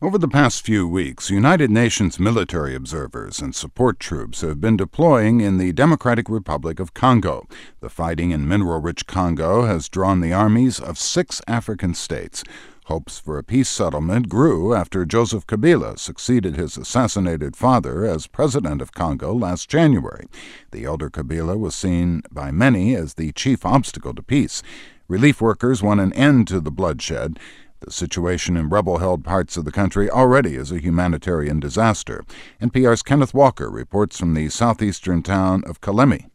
Over the past few weeks, United Nations military observers and support troops have been deploying in the Democratic Republic of Congo. The fighting in mineral-rich Congo has drawn the armies of 6 African states. Hopes for a peace settlement grew after Joseph Kabila succeeded his assassinated father as president of Congo last January. The elder Kabila was seen by many as the chief obstacle to peace. Relief workers want an end to the bloodshed. The situation in rebel-held parts of the country already is a humanitarian disaster. NPR's Kenneth Walker reports from the southeastern town of Kalemi.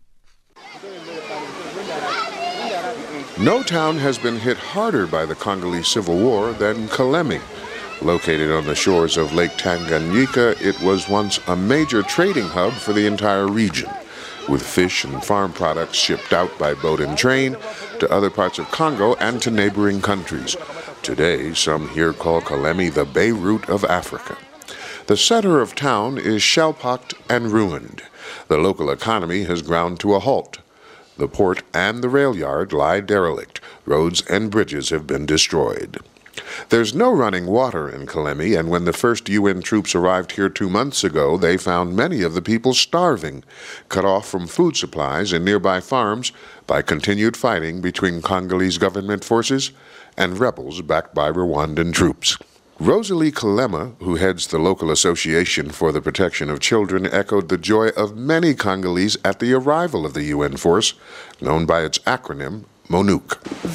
No town has been hit harder by the Congolese Civil War than Kalemi. Located on the shores of Lake Tanganyika, it was once a major trading hub for the entire region, with fish and farm products shipped out by boat and train to other parts of Congo and to neighboring countries. Today, some here call Kalemi the Beirut of Africa. The center of town is shell-pocked and ruined. The local economy has ground to a halt. The port and the rail yard lie derelict. Roads and bridges have been destroyed. There's no running water in Kalemi, and when the first UN troops arrived here 2 months ago, they found many of the people starving, cut off from food supplies in nearby farms by continued fighting between Congolese government forces and rebels backed by Rwandan troops. Rosalie Kalema, who heads the local association for the protection of children, echoed the joy of many Congolese at the arrival of the UN force, known by its acronym MONUC.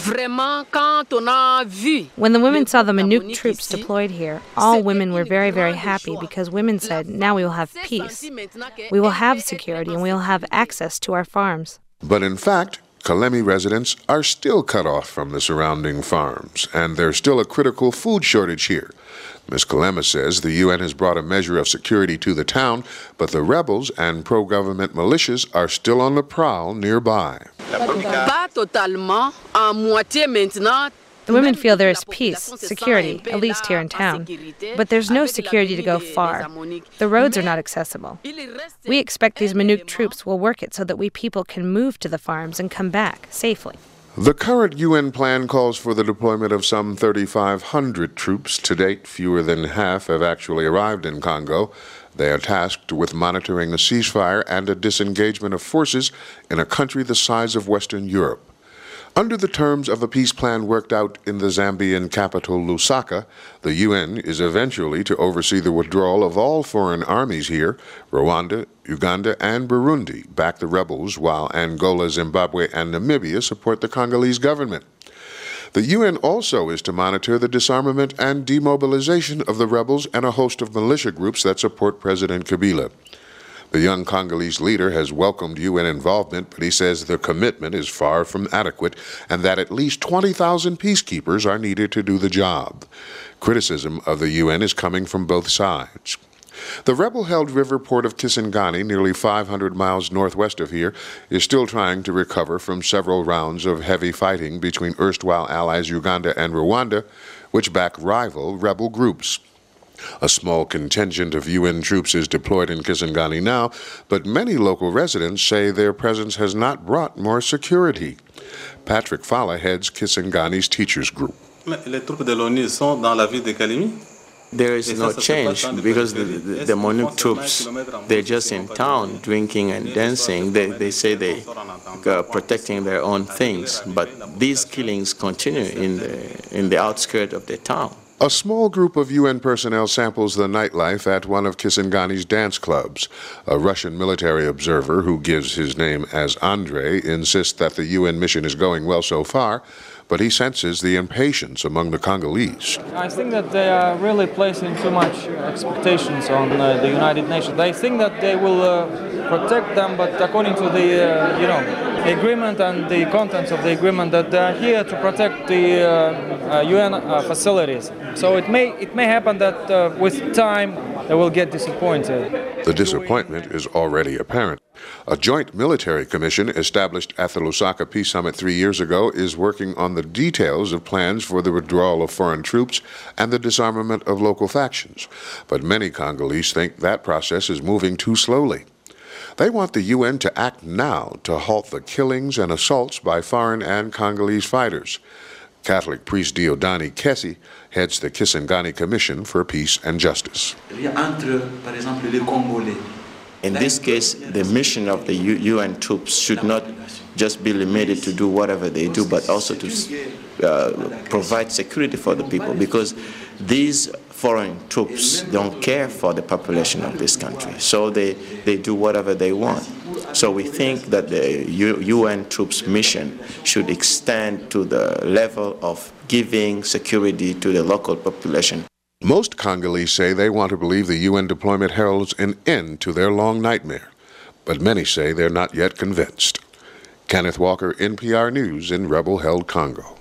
When the women saw the MONUC troops deployed here, all women were very, very happy because women said, now we will have peace. We will have security and we will have access to our farms. But in fact, Kalemi residents are still cut off from the surrounding farms, and there's still a critical food shortage here. Ms. Kalema says the UN has brought a measure of security to the town, but the rebels and pro-government militias are still on the prowl nearby. The women feel there is peace, security, at least here in town. But there's no security to go far. The roads are not accessible. We expect these MONUC troops will work it so that we people can move to the farms and come back safely. The current UN plan calls for the deployment of some 3,500 troops. To date, fewer than half have actually arrived in Congo. They are tasked with monitoring a ceasefire and a disengagement of forces in a country the size of Western Europe. Under the terms of a peace plan worked out in the Zambian capital Lusaka, the UN is eventually to oversee the withdrawal of all foreign armies here. Rwanda, Uganda, and Burundi back the rebels, while Angola, Zimbabwe, and Namibia support the Congolese government. The UN also is to monitor the disarmament and demobilization of the rebels and a host of militia groups that support President Kabila. The young Congolese leader has welcomed UN involvement, but he says the commitment is far from adequate and that at least 20,000 peacekeepers are needed to do the job. Criticism of the UN is coming from both sides. The rebel-held river port of Kisangani, nearly 500 miles northwest of here, is still trying to recover from several rounds of heavy fighting between erstwhile allies Uganda and Rwanda, which back rival rebel groups. A small contingent of UN troops is deployed in Kisangani now, but many local residents say their presence has not brought more security. Patrick Fala heads Kisangani's teachers group. There is no change because the MONUC troops, they're just in town drinking and dancing. They say they are protecting their own things, but these killings continue in the outskirts of the town. A small group of UN personnel samples the nightlife at one of Kisangani's dance clubs. A Russian military observer, who gives his name as Andrei, insists that the UN mission is going well so far, but he senses the impatience among the Congolese. I think that they are really placing too much expectations on the United Nations. They think that they will protect them, but according to the agreement and the contents of the agreement, that they are here to protect the UN facilities. So it may happen that with time they will get disappointed. The disappointment is already apparent. A joint military commission established at the Lusaka Peace Summit 3 years ago is working on the details of plans for the withdrawal of foreign troops and the disarmament of local factions. But many Congolese think that process is moving too slowly. They want the UN to act now to halt the killings and assaults by foreign and Congolese fighters. Catholic priest Diodani Kessi heads the Kisangani Commission for Peace and Justice. In this case, the mission of the UN troops should not just be limited to do whatever they do, but also to provide security for the people, because these foreign troops don't care for the population of this country, so they do whatever they want. So we think that the UN troops' mission should extend to the level of giving security to the local population. Most Congolese say they want to believe the UN deployment heralds an end to their long nightmare, but many say they're not yet convinced. Kenneth Walker, NPR News in rebel-held Congo.